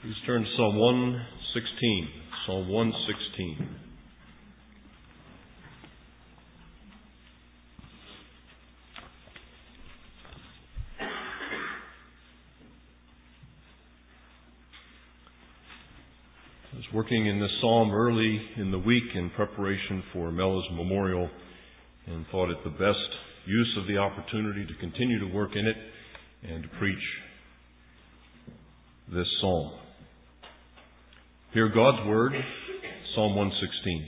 Please turn to Psalm 116. Psalm 116. I was working in this psalm early in the week in preparation for Mella's memorial and thought it the best use of the opportunity to continue to work in it and to preach this psalm. Hear God's word, Psalm 116.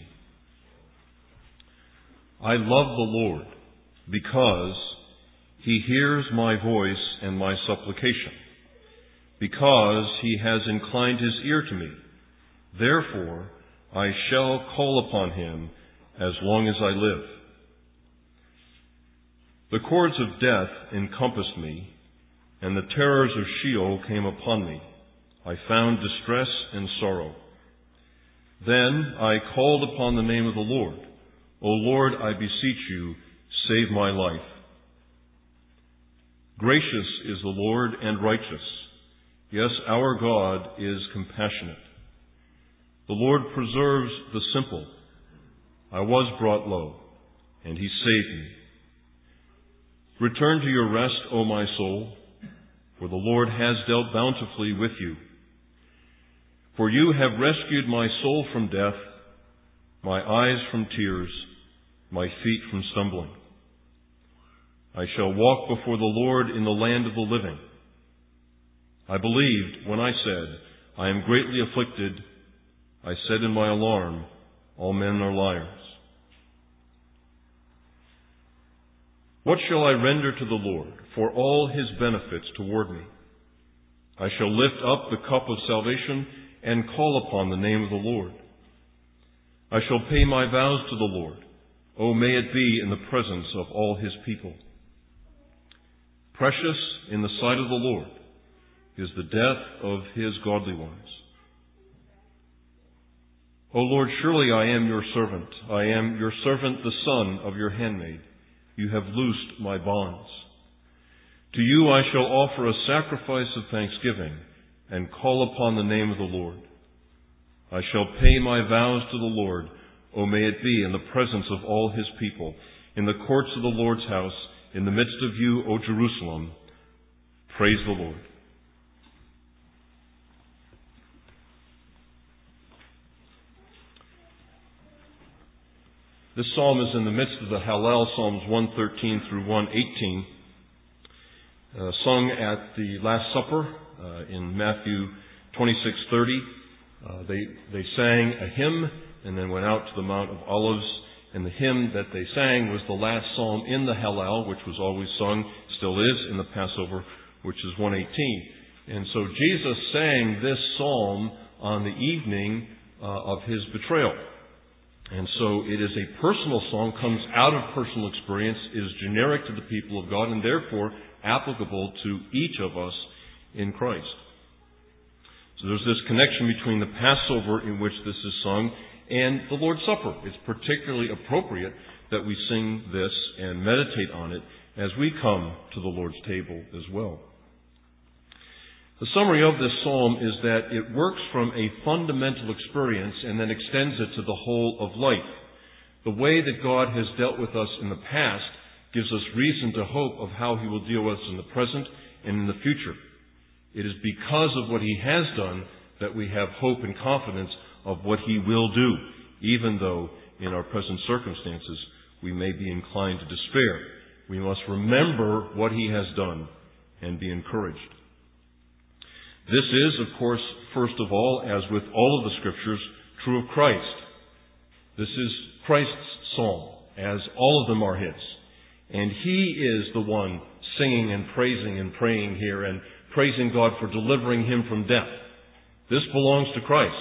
I love the Lord because He hears my voice and my supplication, because He has inclined His ear to me. Therefore, I shall call upon Him as long as I live. The cords of death encompassed me, and the terrors of Sheol came upon me. I found distress and sorrow. Then I called upon the name of the Lord. O Lord, I beseech you, save my life. Gracious is the Lord and righteous. Yes, our God is compassionate. The Lord preserves the simple. I was brought low, and He saved me. Return to your rest, O my soul, for the Lord has dealt bountifully with you. For you have rescued my soul from death, my eyes from tears, my feet from stumbling. I shall walk before the Lord in the land of the living. I believed when I said, I am greatly afflicted. I said in my alarm, all men are liars. What shall I render to the Lord for all His benefits toward me? I shall lift up the cup of salvation and call upon the name of the Lord. I shall pay my vows to the Lord. Oh, may it be in the presence of all His people. Precious in the sight of the Lord is the death of His godly ones. O Lord, surely I am your servant. I am your servant, the son of your handmaid. You have loosed my bonds. To you I shall offer a sacrifice of thanksgiving and call upon the name of the Lord. I shall pay my vows to the Lord. O may it be in the presence of all His people, in the courts of the Lord's house, in the midst of you, O Jerusalem. Praise the Lord. This psalm is in the midst of the Hallel, Psalms 113 through 118, sung at the Last Supper in Matthew 26:30. They sang a hymn and then went out to the Mount of Olives, and the hymn that they sang was the last psalm in the Hallel, which was always sung, still is, in the Passover, which is 118. And so Jesus sang this psalm on the evening of His betrayal. And so it is a personal song, comes out of personal experience, is generic to the people of God, and therefore applicable to each of us in Christ. So there's this connection between the Passover in which this is sung and the Lord's Supper. It's particularly appropriate that we sing this and meditate on it as we come to the Lord's table as well. The summary of this psalm is that it works from a fundamental experience and then extends it to the whole of life. The way that God has dealt with us in the past gives us reason to hope of how He will deal with us in the present and in the future. It is because of what He has done that we have hope and confidence of what He will do, even though in our present circumstances we may be inclined to despair. We must remember what He has done and be encouraged. This is, of course, first of all, as with all of the Scriptures, true of Christ. This is Christ's psalm, as all of them are His. And He is the one singing and praising and praying here and praising God for delivering Him from death. This belongs to Christ.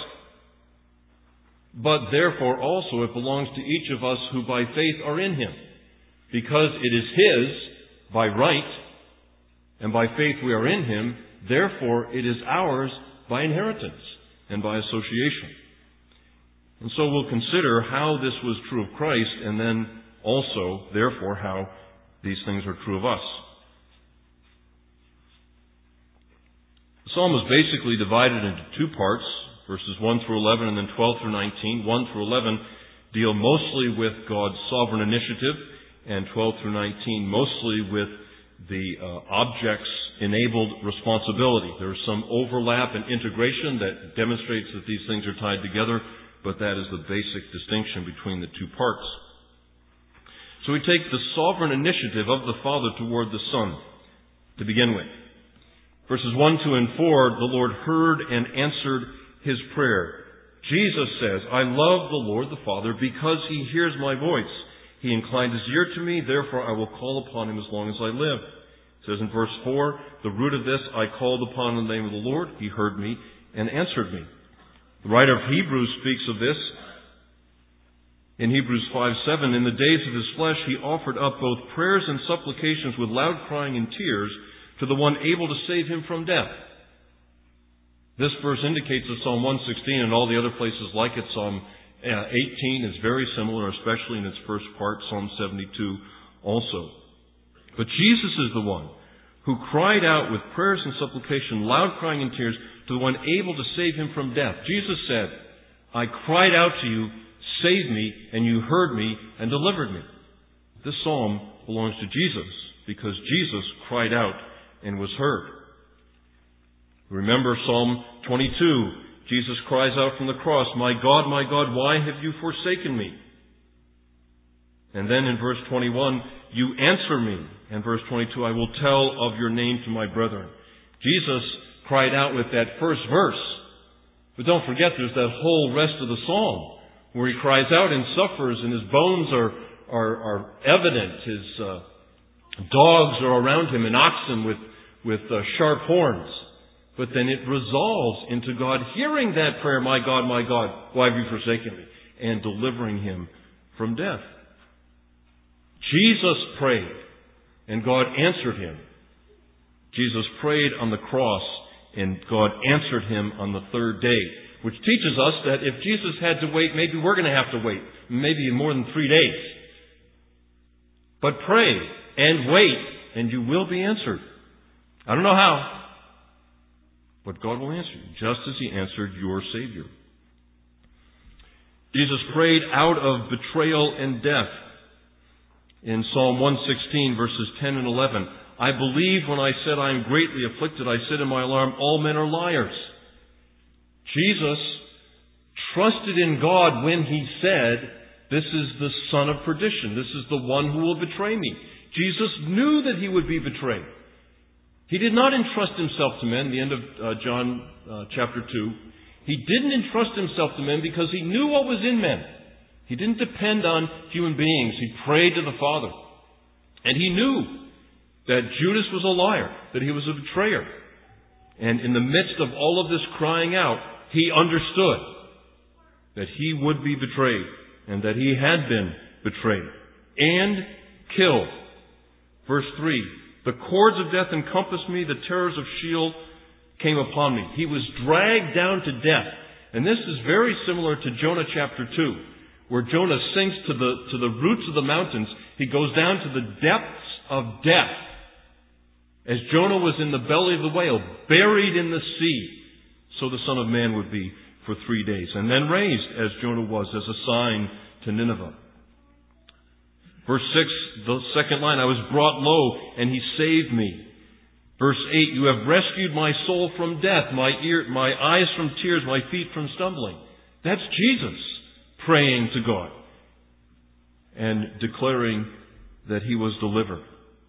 But therefore also it belongs to each of us who by faith are in Him. Because it is His by right, and by faith we are in Him, therefore it is ours by inheritance and by association. And so we'll consider how this was true of Christ, and then also, therefore, how these things are true of us. The Psalm is basically divided into two parts, verses 1 through 11 and then 12 through 19. 1 through 11 deal mostly with God's sovereign initiative, and 12 through 19 mostly with the object's enabled responsibility. There is some overlap and integration that demonstrates that these things are tied together, but that is the basic distinction between the two parts. So we take the sovereign initiative of the Father toward the Son to begin with. Verses 1, 2, and 4, the Lord heard and answered his prayer. Jesus says, I love the Lord the Father because he hears my voice. He inclined his ear to me, therefore I will call upon him as long as I live. It says in verse 4, the root of this, I called upon the name of the Lord. He heard me and answered me. The writer of Hebrews speaks of this in Hebrews 5:7. In the days of his flesh, he offered up both prayers and supplications with loud crying and tears to the one able to save him from death. This verse indicates that Psalm 116 and all the other places like it, Psalm 18 is very similar, especially in its first part, Psalm 72 also. But Jesus is the one who cried out with prayers and supplication, loud crying and tears, to the one able to save him from death. Jesus said, I cried out to you, save me, and you heard me and delivered me. This psalm belongs to Jesus because Jesus cried out and was heard. Remember Psalm 22. Jesus cries out from the cross, my God, why have you forsaken me? And then in verse 21, you answer me. And verse 22, I will tell of your name to my brethren. Jesus cried out with that first verse. But don't forget, there's that whole rest of the psalm where he cries out and suffers, and his bones are evident. His dogs are around him, and oxen with sharp horns. But then it resolves into God hearing that prayer, my God, why have you forsaken me? And delivering him from death. Jesus prayed, and God answered him. Jesus prayed on the cross, and God answered him on the third day. Which teaches us that if Jesus had to wait, maybe we're going to have to wait. Maybe more than 3 days. But pray and wait, and you will be answered. I don't know how. But God will answer you, just as he answered your Savior. Jesus prayed out of betrayal and death. In Psalm 116, verses 10 and 11, I believe when I said I am greatly afflicted, I said in my alarm, all men are liars. Jesus trusted in God when he said, this is the son of perdition. This is the one who will betray me. Jesus knew that he would be betrayed. He did not entrust himself to men, the end of John chapter 2. He didn't entrust himself to men because he knew what was in men. He didn't depend on human beings. He prayed to the Father. And he knew that Judas was a liar, that he was a betrayer. And in the midst of all of this crying out, he understood that he would be betrayed and that he had been betrayed and killed. Verse 3, the cords of death encompassed me, the terrors of Sheol came upon me. He was dragged down to death. And this is very similar to Jonah chapter 2, where Jonah sinks to the roots of the mountains. He goes down to the depths of death. As Jonah was in the belly of the whale, buried in the sea, so the Son of Man would be for 3 days. And then raised, as Jonah was, as a sign to Nineveh. Verse 6, the second line, I was brought low, and he saved me. Verse 8, you have rescued my soul from death, my eyes from tears, my feet from stumbling. That's Jesus praying to God and declaring that he was delivered.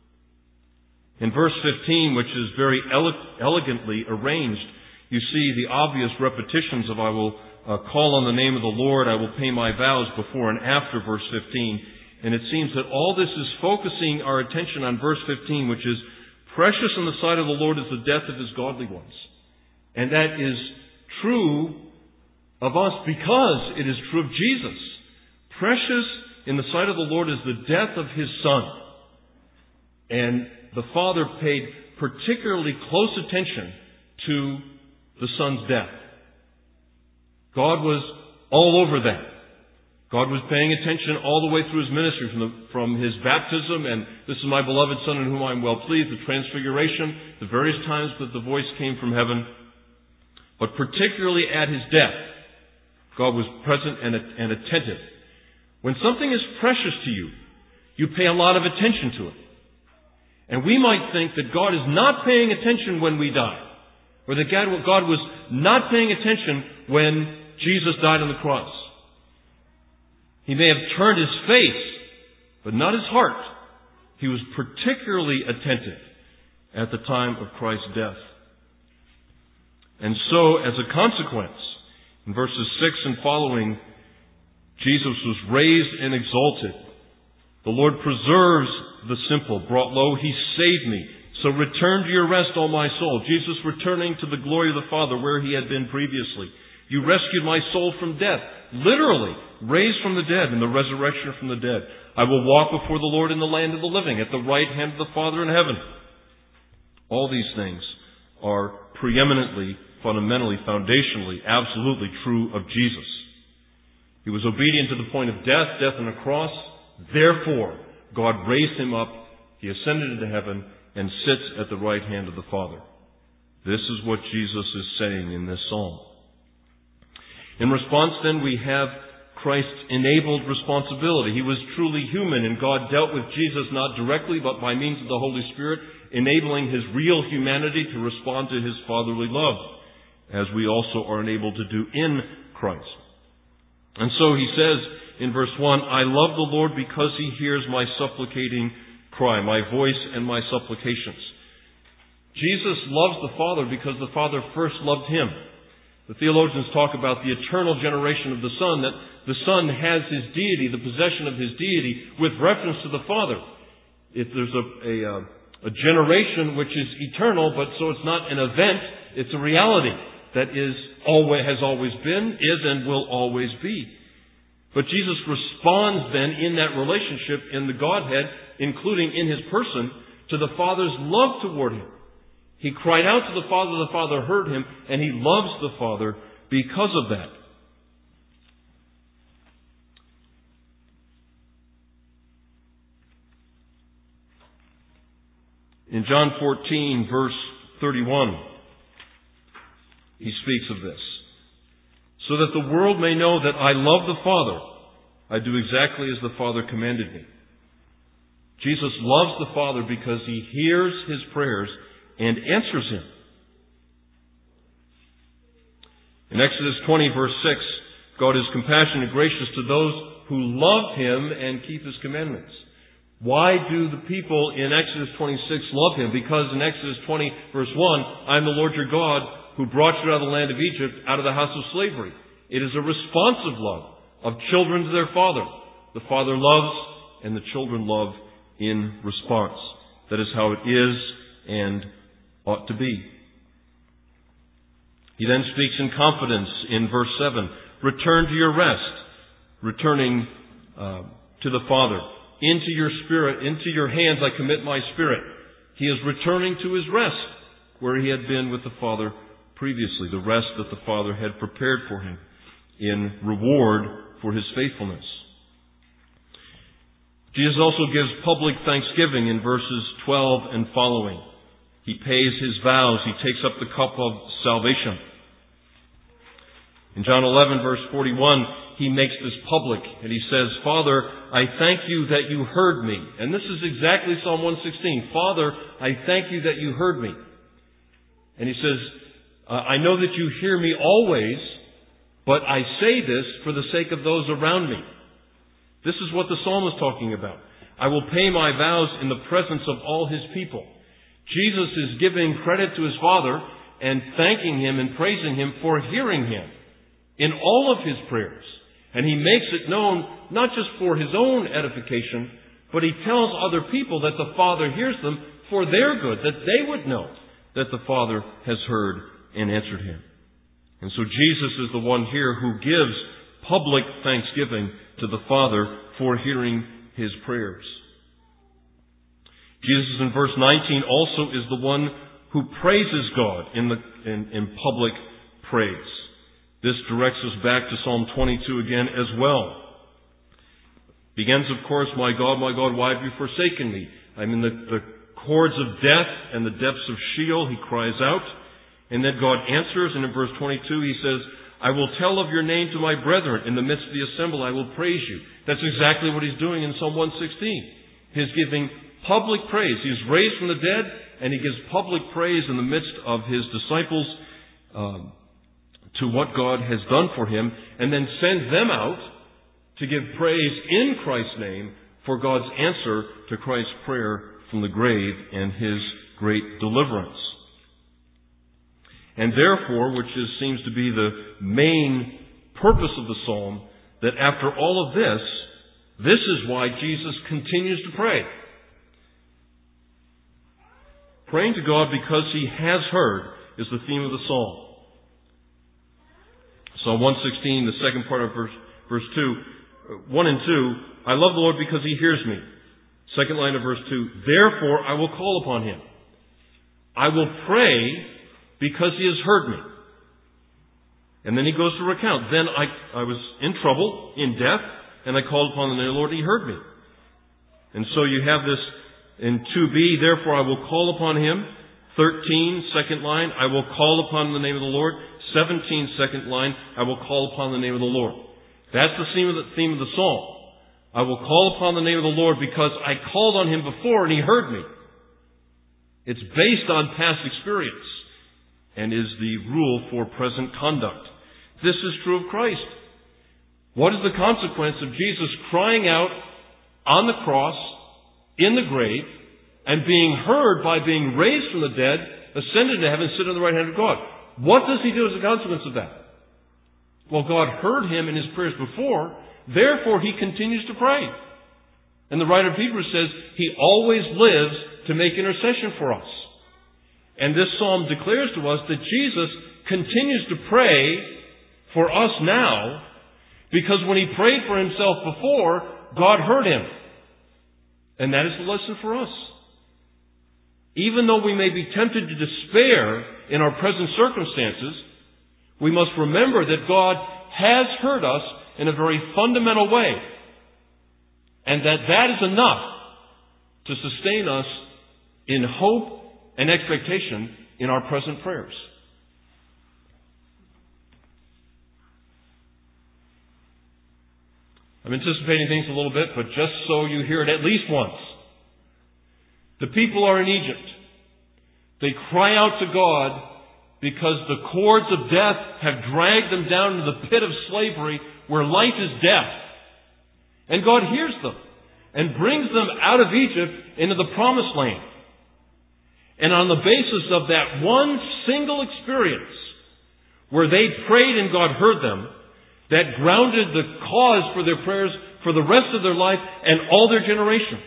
In verse 15, which is very elegantly arranged, you see the obvious repetitions of I will call on the name of the Lord, I will pay my vows before and after verse 15. And it seems that all this is focusing our attention on verse 15, which is precious in the sight of the Lord is the death of his godly ones. And that is true of us because it is true of Jesus. Precious in the sight of the Lord is the death of his Son. And the Father paid particularly close attention to the Son's death. God was all over that. God was paying attention all the way through His ministry, from His baptism, and this is my beloved Son in whom I am well pleased, the transfiguration, the various times that the voice came from heaven. But particularly at His death, God was present and attentive. When something is precious to you, you pay a lot of attention to it. And we might think that God is not paying attention when we die, or that God was not paying attention when Jesus died on the cross. He may have turned His face, but not His heart. He was particularly attentive at the time of Christ's death. And so, as a consequence, in verses 6 and following, Jesus was raised and exalted. The Lord preserves the simple. Brought low, He saved me. So return to your rest, all my soul. Jesus returning to the glory of the Father where He had been previously. You rescued my soul from death. Literally, raised from the dead in the resurrection from the dead. I will walk before the Lord in the land of the living, at the right hand of the Father in heaven. All these things are preeminently, fundamentally, foundationally, absolutely true of Jesus. He was obedient to the point of death on a cross. Therefore, God raised Him up. He ascended into heaven and sits at the right hand of the Father. This is what Jesus is saying in this psalm. In response, then, we have Christ's enabled responsibility. He was truly human, and God dealt with Jesus not directly, but by means of the Holy Spirit, enabling His real humanity to respond to His fatherly love, as we also are enabled to do in Christ. And so He says in verse 1, I love the Lord because He hears my supplicating cry, my voice and my supplications. Jesus loves the Father because the Father first loved Him. The theologians talk about the eternal generation of the Son, that the Son has His deity, the possession of His deity, with reference to the Father. If there's a generation which is eternal, but so it's not an event, it's a reality that has always been, is, and will always be. But Jesus responds then in that relationship in the Godhead, including in His person, to the Father's love toward Him. He cried out to the Father heard Him, and He loves the Father because of that. In John 14, verse 31, He speaks of this. So that the world may know that I love the Father, I do exactly as the Father commanded me. Jesus loves the Father because He hears His prayers and answers Him. In Exodus 20, verse 6, God is compassionate and gracious to those who love Him and keep His commandments. Why do the people in Exodus 26 love Him? Because in Exodus 20, verse 1, I am the Lord your God who brought you out of the land of Egypt, out of the house of slavery. It is a responsive love of children to their father. The father loves and the children love in response. That is how it is and ought to be. He then speaks in confidence in verse 7. Return to your rest. Returning to the Father. Into your spirit, into your hands I commit my spirit. He is returning to His rest, where He had been with the Father previously. The rest that the Father had prepared for Him in reward for His faithfulness. Jesus also gives public thanksgiving in verses 12 and following. He pays His vows. He takes up the cup of salvation. In John 11, verse 41, He makes this public, and He says, Father, I thank you that you heard me. And this is exactly Psalm 116. Father, I thank you that you heard me. And He says, I know that you hear me always, but I say this for the sake of those around me. This is what the psalm is talking about. I will pay my vows in the presence of all His people. Jesus is giving credit to His Father and thanking Him and praising Him for hearing Him in all of His prayers. And He makes it known not just for His own edification, but He tells other people that the Father hears them for their good, that they would know that the Father has heard and answered Him. And so Jesus is the one here who gives public thanksgiving to the Father for hearing His prayers. Jesus in verse 19 also is the one who praises God in public praise. This directs us back to Psalm 22 again as well. Begins, of course, my God, why have you forsaken me? I'm in the cords of death and the depths of Sheol, he cries out. And then God answers, and in verse 22 he says, I will tell of your name to my brethren. In the midst of the assembly I will praise you. That's exactly what he's doing in Psalm 116. He's giving public praise. He's raised from the dead, and he gives public praise in the midst of his disciples to what God has done for him, and then sends them out to give praise in Christ's name for God's answer to Christ's prayer from the grave and his great deliverance. And therefore, which seems to be the main purpose of the psalm, that after all of this is why Jesus continues to pray. Praying to God because he has heard is the theme of the psalm. Psalm 116, the second part of verse 2, 1 and 2, I love the Lord because he hears me. Second line of verse 2, therefore I will call upon him. I will pray because he has heard me. And then he goes to recount. Then I was in trouble, in death, and I called upon the name of the Lord, and he heard me. And so you have this in 2b, therefore I will call upon him. 13, second line, I will call upon the name of the Lord. 17, second line, I will call upon the name of the Lord. That's the theme of the psalm. I will call upon the name of the Lord because I called on him before and he heard me. It's based on past experience and is the rule for present conduct. This is true of Christ. What is the consequence of Jesus crying out on the cross, in the grave, and being heard by being raised from the dead, ascended to heaven, sitting on the right hand of God? What does he do as a consequence of that? Well, God heard him in his prayers before, therefore he continues to pray. And the writer of Hebrews says, he always lives to make intercession for us. And this psalm declares to us that Jesus continues to pray for us now, because when he prayed for himself before, God heard him. And that is the lesson for us. Even though we may be tempted to despair in our present circumstances, we must remember that God has heard us in a very fundamental way. And that is enough to sustain us in hope and expectation in our present prayers. I'm anticipating things a little bit, but just so you hear it at least once. The people are in Egypt. They cry out to God because the cords of death have dragged them down to the pit of slavery where life is death. And God hears them and brings them out of Egypt into the promised land. And on the basis of that one single experience where they prayed and God heard them, that grounded the cause for their prayers for the rest of their life and all their generations.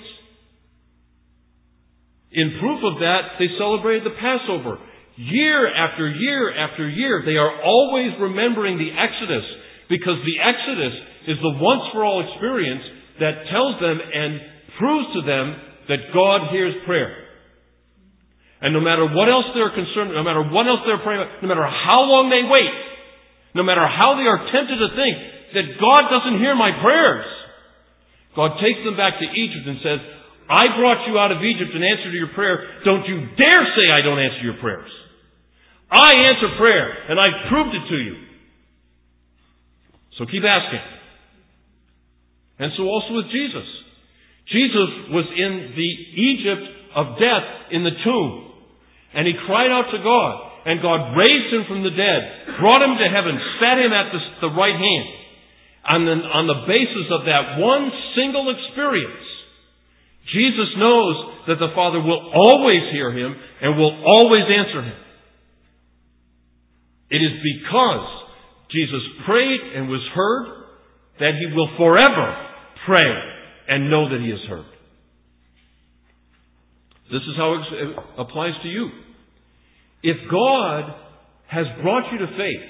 In proof of that, they celebrated the Passover. Year after year after year, they are always remembering the Exodus, because the Exodus is the once-for-all experience that tells them and proves to them that God hears prayer. And no matter what else they're concerned, no matter what else they're praying about, no matter how long they wait, no matter how they are tempted to think that God doesn't hear my prayers, God takes them back to Egypt and says, I brought you out of Egypt in answer to your prayer. Don't you dare say I don't answer your prayers. I answer prayer, and I've proved it to you. So keep asking. And so also with Jesus. Jesus was in the Egypt of death in the tomb. And he cried out to God. And God raised him from the dead, brought him to heaven, sat him at the right hand. And then on the basis of that one single experience, Jesus knows that the Father will always hear him and will always answer him. It is because Jesus prayed and was heard that he will forever pray and know that he is heard. This is how it applies to you. If God has brought you to faith,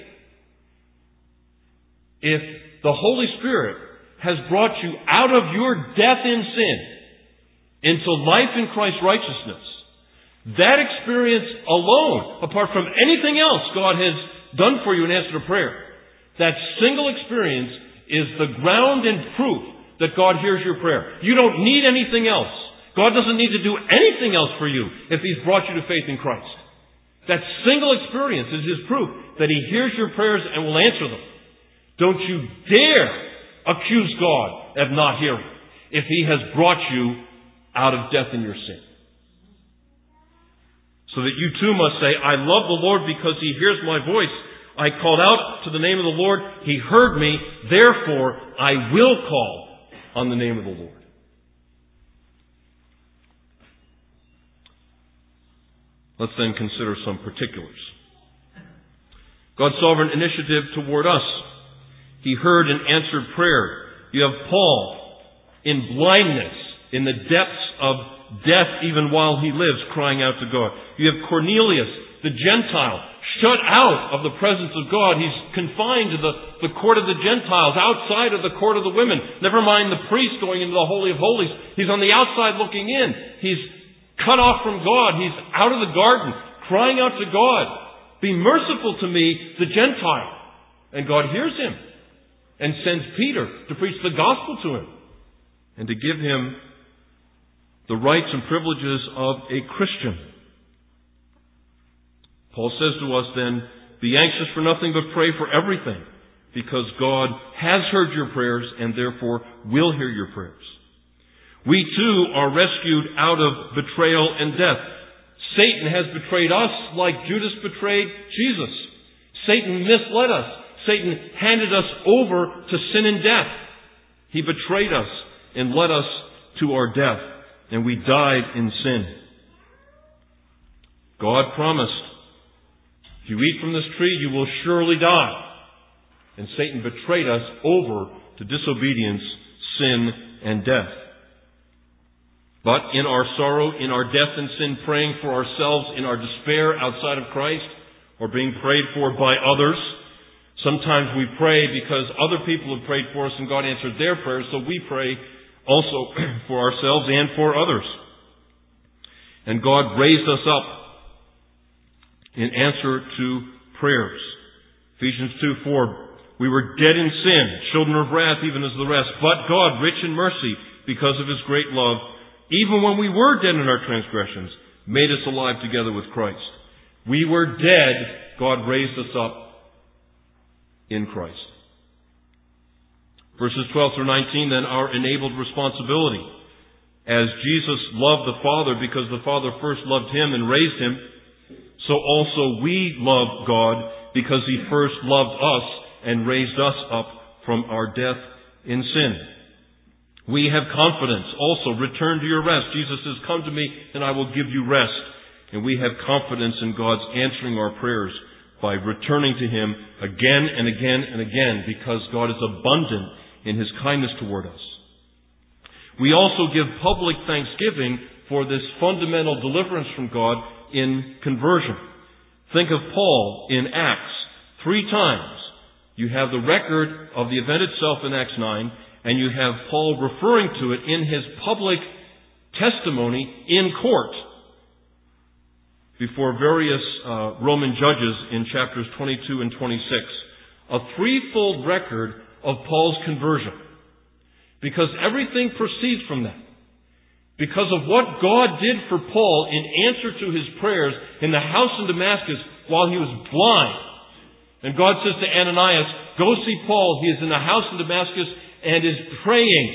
if the Holy Spirit has brought you out of your death in sin into life in Christ's righteousness, that experience alone, apart from anything else God has done for you in answer to prayer, that single experience is the ground and proof that God hears your prayer. You don't need anything else. God doesn't need to do anything else for you if He's brought you to faith in Christ. That single experience is His proof that He hears your prayers and will answer them. Don't you dare accuse God of not hearing if He has brought you out of death in your sin. So that you too must say, I love the Lord because He hears my voice. I called out to the name of the Lord. He heard me. Therefore, I will call on the name of the Lord. Let's then consider some particulars. God's sovereign initiative toward us. He heard and answered prayer. You have Paul in blindness, in the depths of death even while he lives, crying out to God. You have Cornelius, the Gentile, shut out of the presence of God. He's confined to the court of the Gentiles, outside of the court of the women. Never mind the priest going into the Holy of Holies. He's on the outside looking in. He's cut off from God. He's out of the garden, crying out to God, be merciful to me, the Gentile. And God hears him and sends Peter to preach the gospel to him and to give him the rights and privileges of a Christian. Paul says to us then, be anxious for nothing but pray for everything, because God has heard your prayers and therefore will hear your prayers. We too are rescued out of betrayal and death. Satan has betrayed us like Judas betrayed Jesus. Satan misled us. Satan handed us over to sin and death. He betrayed us and led us to our death, and we died in sin. God promised, if you eat from this tree, you will surely die. And Satan betrayed us over to disobedience, sin, and death. But in our sorrow, in our death and sin, praying for ourselves, in our despair outside of Christ, or being prayed for by others, sometimes we pray because other people have prayed for us and God answered their prayers, so we pray also for ourselves and for others. And God raised us up in answer to prayers. Ephesians 2:4, we were dead in sin, children of wrath even as the rest, but God, rich in mercy, because of His great love, even when we were dead in our transgressions, made us alive together with Christ. We were dead, God raised us up in Christ. Verses 12 through 19, then, our enabled responsibility. As Jesus loved the Father because the Father first loved Him and raised Him, so also we love God because He first loved us and raised us up from our death in sin. We have confidence. Also, return to your rest. Jesus says, come to me and I will give you rest. And we have confidence in God's answering our prayers by returning to Him again and again and again, because God is abundant in His kindness toward us. We also give public thanksgiving for this fundamental deliverance from God in conversion. Think of Paul in Acts. 3 times you have the record of the event itself in Acts 9, and you have Paul referring to it in his public testimony in court before various Roman judges in chapters 22 and 26. A threefold record of Paul's conversion, because everything proceeds from that. Because of what God did for Paul in answer to his prayers in the house in Damascus while he was blind. And God says to Ananias, go see Paul. He is in the house in Damascus and is praying.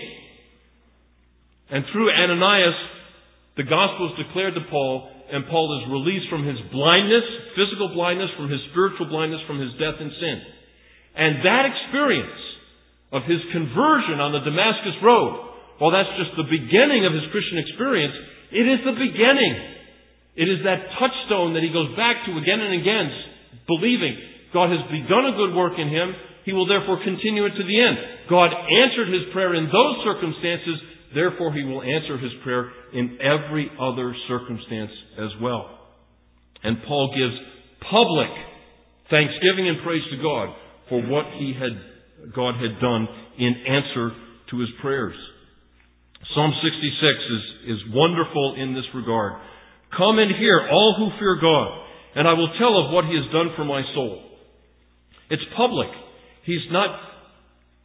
And through Ananias, the gospel is declared to Paul, and Paul is released from his blindness, physical blindness, from his spiritual blindness, from his death and sin. And that experience of his conversion on the Damascus road, well, that's just the beginning of his Christian experience. It is the beginning. It is that touchstone that he goes back to again and again, believing God has begun a good work in him. He will therefore continue it to the end. God answered his prayer in those circumstances. Therefore, He will answer his prayer in every other circumstance as well. And Paul gives public thanksgiving and praise to God for what God had done in answer to his prayers. Psalm 66 is wonderful in this regard. Come and hear, all who fear God, and I will tell of what He has done for my soul. It's public. He's not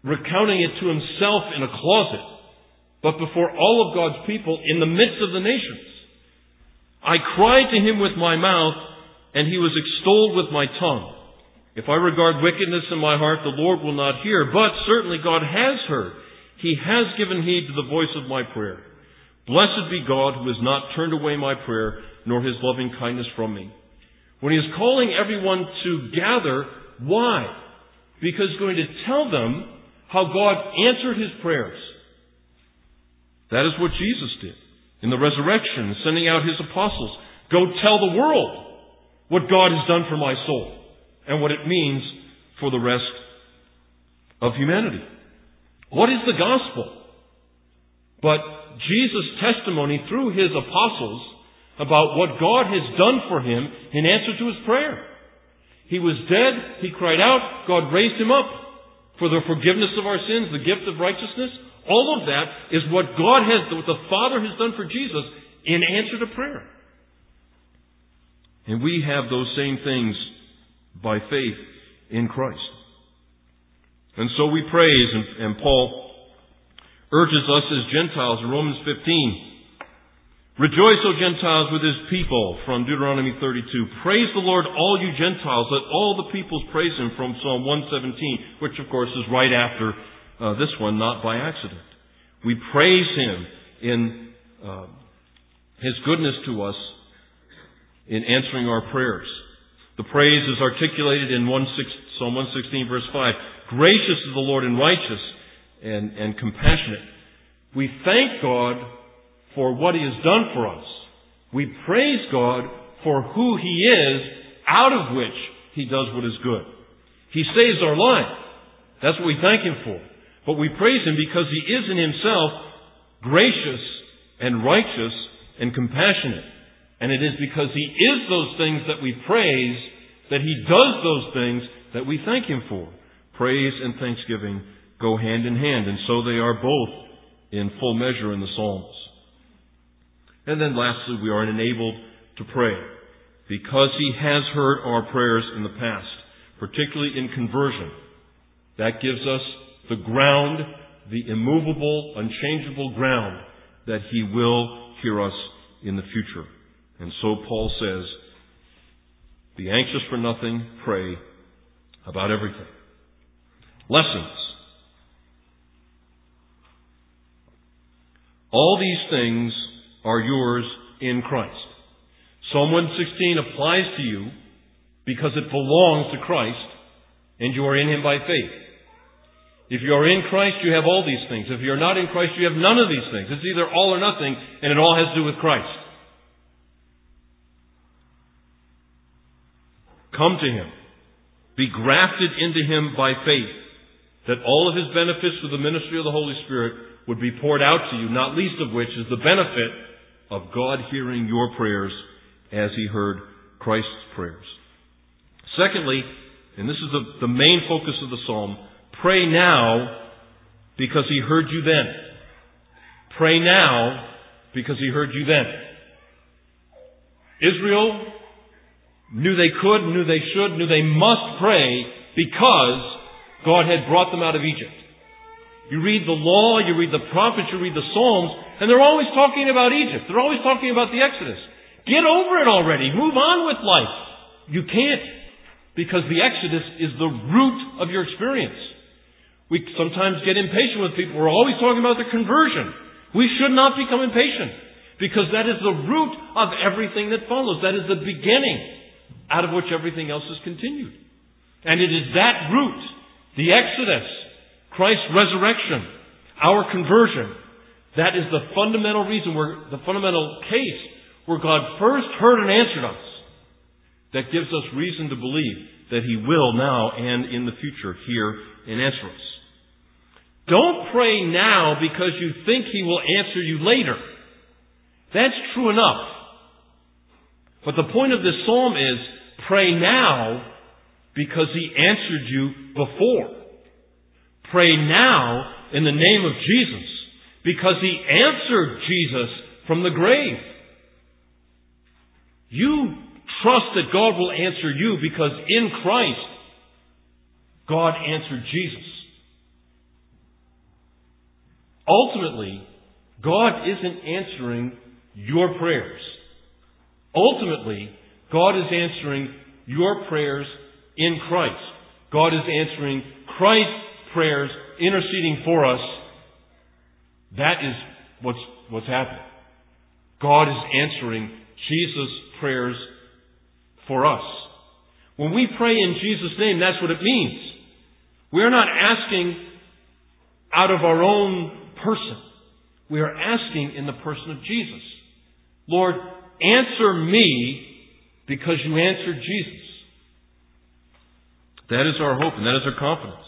recounting it to himself in a closet, but before all of God's people in the midst of the nations. I cried to him with my mouth, and he was extolled with my tongue. If I regard wickedness in my heart, the Lord will not hear, but certainly God has heard. He has given heed to the voice of my prayer. Blessed be God who has not turned away my prayer, nor his loving kindness from me. When he is calling everyone to gather, why? Because he's going to tell them how God answered his prayers. That is what Jesus did in the resurrection, sending out his apostles. Go tell the world what God has done for my soul and what it means for the rest of humanity. What is the gospel? But Jesus' testimony through his apostles about what God has done for him in answer to his prayer. He was dead, he cried out, God raised him up for the forgiveness of our sins, the gift of righteousness. All of that is what what the Father has done for Jesus in answer to prayer. And we have those same things by faith in Christ. And so we praise, and Paul urges us as Gentiles in Romans 15. Rejoice, O Gentiles, with his people, from Deuteronomy 32. Praise the Lord, all you Gentiles. Let all the peoples praise him, from Psalm 117, which of course is right after this one, not by accident. We praise him in his goodness to us in answering our prayers. The praise is articulated in Psalm 116, verse 5. Gracious is the Lord and righteous and compassionate. We thank God for what he has done for us. We praise God for who he is, out of which he does what is good. He saves our life. That's what we thank him for. But we praise him because he is in himself gracious and righteous and compassionate. And it is because he is those things that we praise, that he does those things that we thank him for. Praise and thanksgiving go hand in hand, and so they are both in full measure in the Psalms. And then lastly, we are enabled to pray because he has heard our prayers in the past, particularly in conversion. That gives us the ground, the immovable, unchangeable ground that he will hear us in the future. And so Paul says, be anxious for nothing, pray about everything. Lessons. All these things are yours in Christ. Psalm 116 applies to you because it belongs to Christ and you are in him by faith. If you are in Christ, you have all these things. If you are not in Christ, you have none of these things. It's either all or nothing, and it all has to do with Christ. Come to him. Be grafted into him by faith, that all of his benefits through the ministry of the Holy Spirit would be poured out to you, not least of which is the benefit of God hearing your prayers as he heard Christ's prayers. Secondly, and this is the main focus of the psalm, pray now because he heard you then. Pray now because he heard you then. Israel knew they could, knew they should, knew they must pray because God had brought them out of Egypt. You read the law, you read the prophets, you read the Psalms, and they're always talking about Egypt. They're always talking about the Exodus. Get over it already. Move on with life. You can't, because the Exodus is the root of your experience. We sometimes get impatient with people. We're always talking about the conversion. We should not become impatient, because that is the root of everything that follows. That is the beginning out of which everything else is continued. And it is that root, the Exodus, Christ's resurrection, our conversion, that is the fundamental reason, the fundamental case where God first heard and answered us, that gives us reason to believe that he will now and in the future hear and answer us. Don't pray now because you think he will answer you later. That's true enough. But the point of this psalm is, pray now because he answered you before. Pray now in the name of Jesus because he answered Jesus from the grave. You trust that God will answer you because in Christ, God answered Jesus. Ultimately, God isn't answering your prayers. Ultimately, God is answering your prayers in Christ. God is answering Christ's prayers, interceding for us. That is what's happening. God is answering Jesus' prayers for us. When we pray in Jesus' name, that's what it means. We're not asking out of our own person. We are asking in the person of Jesus. Lord, answer me because you answered Jesus. That is our hope and that is our confidence.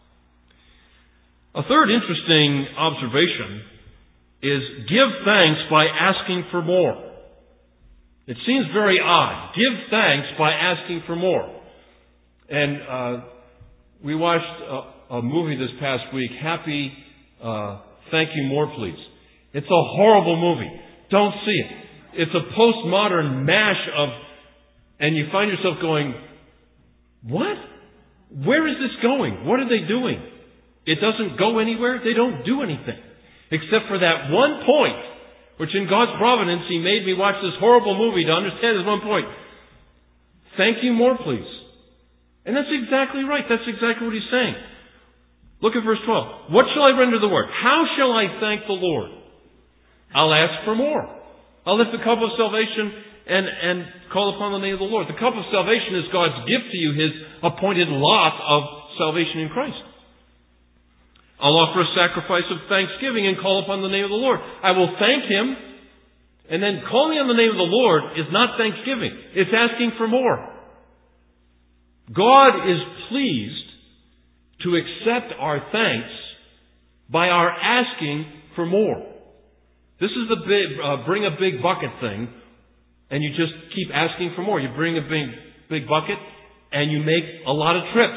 A third interesting observation is give thanks by asking for more. It seems very odd. Give thanks by asking for more. And we watched a movie this past week, Happy, Thank You More Please. It's a horrible movie. Don't see it. It's a postmodern mash of, and you find yourself going, what? Where is this going? What are they doing? It doesn't go anywhere. They don't do anything. Except for that one point, which in God's providence, He made me watch this horrible movie to understand this one point. Thank you more, please. And that's exactly right. That's exactly what He's saying. Look at verse 12. What shall I render the Lord? How shall I thank the Lord? I'll ask for more. I'll lift the cup of salvation and call upon the name of the Lord. The cup of salvation is God's gift to you, His appointed lot of salvation in Christ. I'll offer a sacrifice of thanksgiving and call upon the name of the Lord. I will thank Him, and then calling on the name of the Lord is not thanksgiving. It's asking for more. God is pleased to accept our thanks by our asking for more. This is the bring a big bucket thing, and you just keep asking for more. You bring a big bucket, and you make a lot of trips.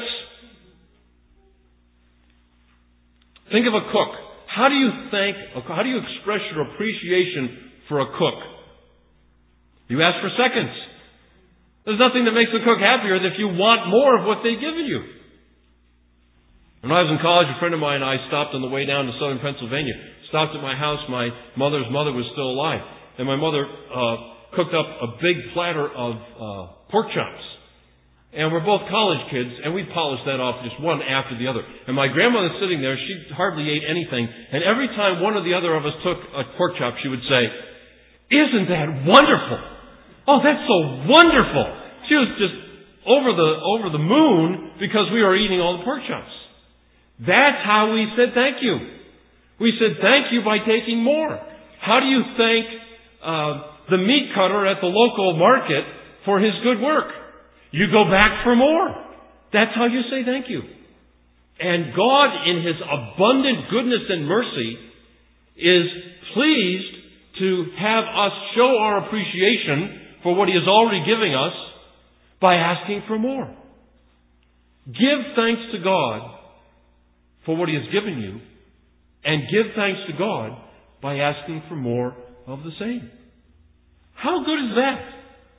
Think of a cook. How do you express your appreciation for a cook? You ask for seconds. There's nothing that makes a cook happier than if you want more of what they've given you. When I was in college, a friend of mine and I stopped on the way down to southern Pennsylvania. Stopped at my house. My mother's mother was still alive. And my mother cooked up a big platter of pork chops. And we're both college kids, and we polished that off just one after the other. And my grandmother sitting there, she hardly ate anything. And every time one or the other of us took a pork chop, she would say, "Isn't that wonderful? Oh, that's so wonderful." She was just over the moon because we were eating all the pork chops. That's how we said thank you. We said thank you by taking more. How do you thank the meat cutter at the local market for his good work? You go back for more. That's how you say thank you. And God, in His abundant goodness and mercy, is pleased to have us show our appreciation for what He is already giving us by asking for more. Give thanks to God for what He has given you, and give thanks to God by asking for more of the same. How good is that?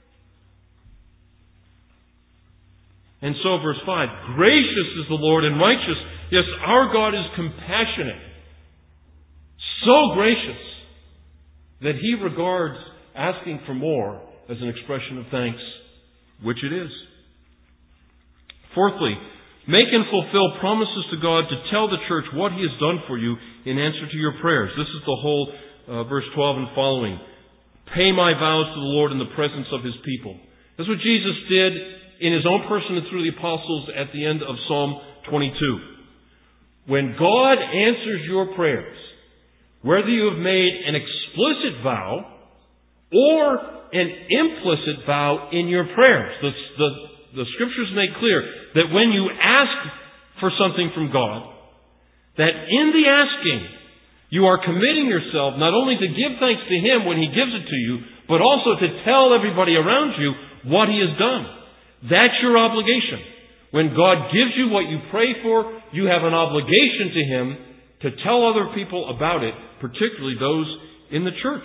And so, verse 5, gracious is the Lord and righteous. Yes, our God is compassionate. So gracious that He regards asking for more as an expression of thanks, which it is. Fourthly, make and fulfill promises to God to tell the church what He has done for you in answer to your prayers. This is the whole verse 12 and following. Pay my vows to the Lord in the presence of His people. That's what Jesus did in His own person and through the apostles at the end of Psalm 22. When God answers your prayers, whether you have made an explicit vow or an implicit vow in your prayers, the Scriptures make clear that when you ask for something from God, that in the asking, you are committing yourself not only to give thanks to Him when He gives it to you, but also to tell everybody around you what He has done. That's your obligation. When God gives you what you pray for, you have an obligation to Him to tell other people about it, particularly those in the church.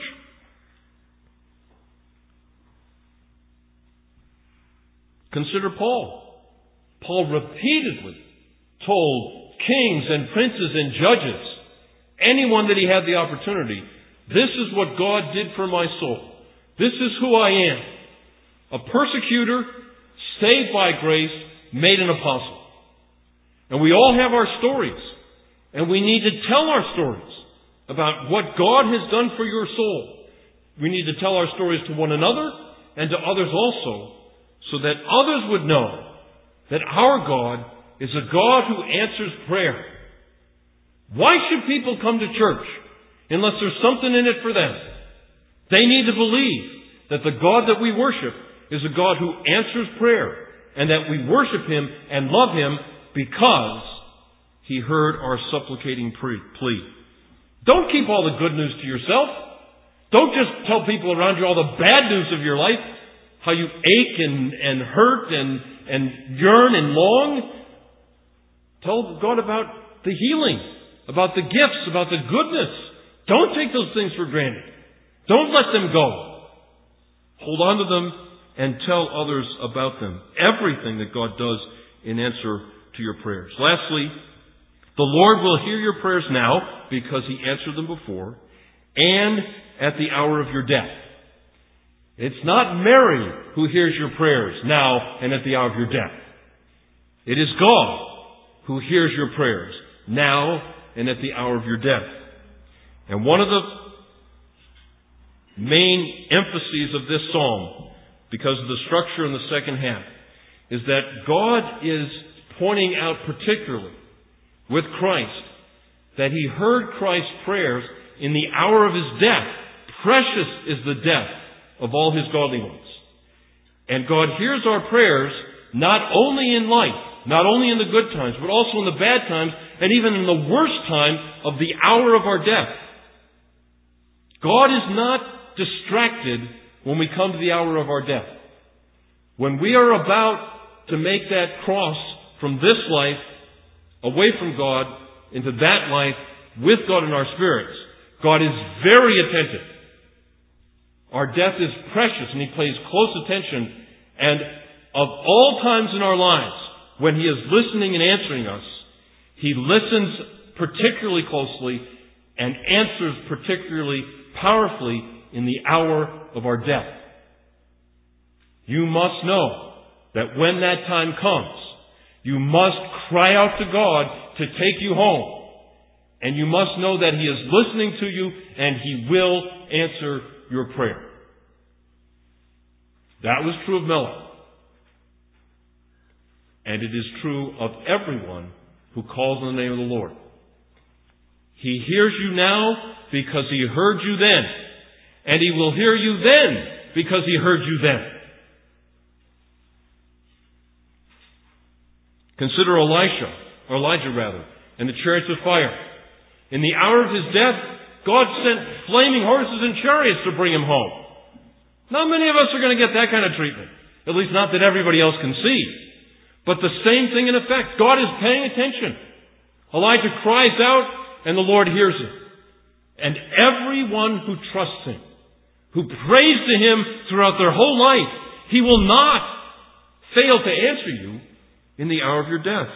Consider Paul. Paul repeatedly told kings and princes and judges anyone that he had the opportunity, this is what God did for my soul. This is who I am. A persecutor, saved by grace, made an apostle. And we all have our stories. And we need to tell our stories about what God has done for your soul. We need to tell our stories to one another and to others also, so that others would know that our God is a God who answers prayer. Why should people come to church unless there's something in it for them? They need to believe that the God that we worship is a God who answers prayer, and that we worship Him and love Him because He heard our supplicating plea. Don't keep all the good news to yourself. Don't just tell people around you all the bad news of your life, how you ache and hurt and yearn and long. Tell God about the healing, about the gifts, about the goodness. Don't take those things for granted. Don't let them go. Hold on to them and tell others about them. Everything that God does in answer to your prayers. Lastly, the Lord will hear your prayers now because He answered them before, and at the hour of your death. It's not Mary who hears your prayers now and at the hour of your death. It is God who hears your prayers now and at the hour of your death. And one of the main emphases of this psalm, because of the structure in the second half, is that God is pointing out particularly with Christ that He heard Christ's prayers in the hour of His death. Precious is the death of all His godly ones. And God hears our prayers not only in life, not only in the good times, but also in the bad times, and even in the worst time of the hour of our death. God is not distracted when we come to the hour of our death. When we are about to make that cross from this life, away from God, into that life, with God in our spirits, God is very attentive. Our death is precious, and He pays close attention. And of all times in our lives, when He is listening and answering us, He listens particularly closely and answers particularly powerfully in the hour of our death. You must know that when that time comes, you must cry out to God to take you home. And you must know that He is listening to you and He will answer your prayer. That was true of Melech. And it is true of everyone who calls on the name of the Lord. He hears you now because He heard you then. And He will hear you then because He heard you then. Consider Elijah, and the chariots of fire. In the hour of his death, God sent flaming horses and chariots to bring him home. Not many of us are going to get that kind of treatment. At least not that everybody else can see. But the same thing in effect. God is paying attention. Elijah cries out, and the Lord hears him. And everyone who trusts Him, who prays to Him throughout their whole life, He will not fail to answer you in the hour of your death.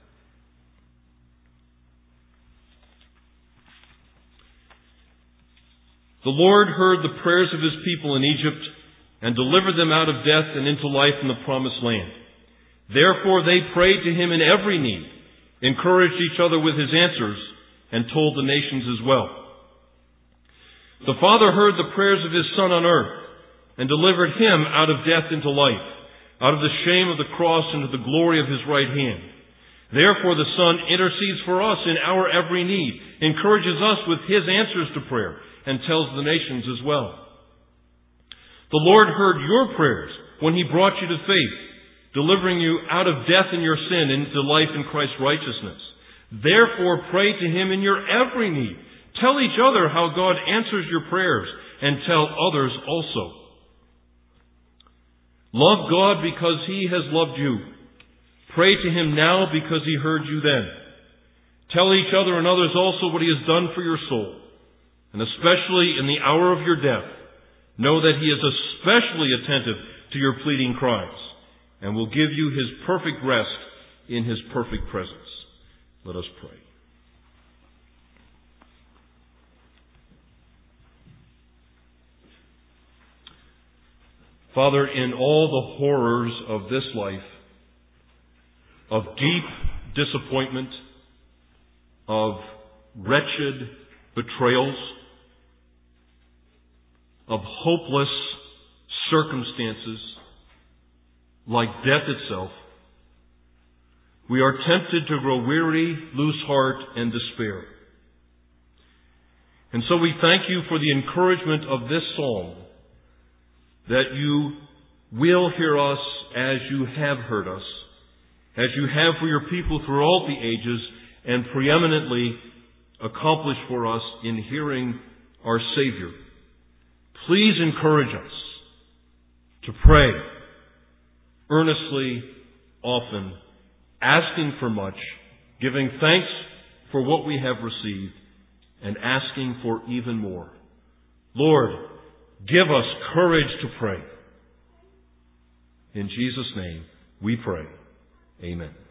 The Lord heard the prayers of His people in Egypt and delivered them out of death and into life in the promised land. Therefore they prayed to Him in every need, encouraged each other with His answers, and told the nations as well. The Father heard the prayers of His Son on earth and delivered Him out of death into life, out of the shame of the cross into the glory of His right hand. Therefore the Son intercedes for us in our every need, encourages us with His answers to prayer, and tells the nations as well. The Lord heard your prayers when He brought you to faith, delivering you out of death and your sin into life in Christ's righteousness. Therefore pray to Him in your every need. Tell each other how God answers your prayers, and tell others also. Love God because He has loved you. Pray to Him now because He heard you then. Tell each other and others also what He has done for your soul. And especially in the hour of your death, know that He is especially attentive to your pleading cries, and will give you His perfect rest in His perfect presence. Let us pray. Father, in all the horrors of this life, of deep disappointment, of wretched betrayals, of hopeless circumstances, like death itself, we are tempted to grow weary, lose heart, and despair. And so we thank you for the encouragement of this psalm, that you will hear us as you have heard us, as you have for your people throughout the ages, and preeminently accomplish for us in hearing our Savior. Please encourage us to pray earnestly, often, asking for much, giving thanks for what we have received, and asking for even more. Lord, give us courage to pray. In Jesus' name we pray. Amen.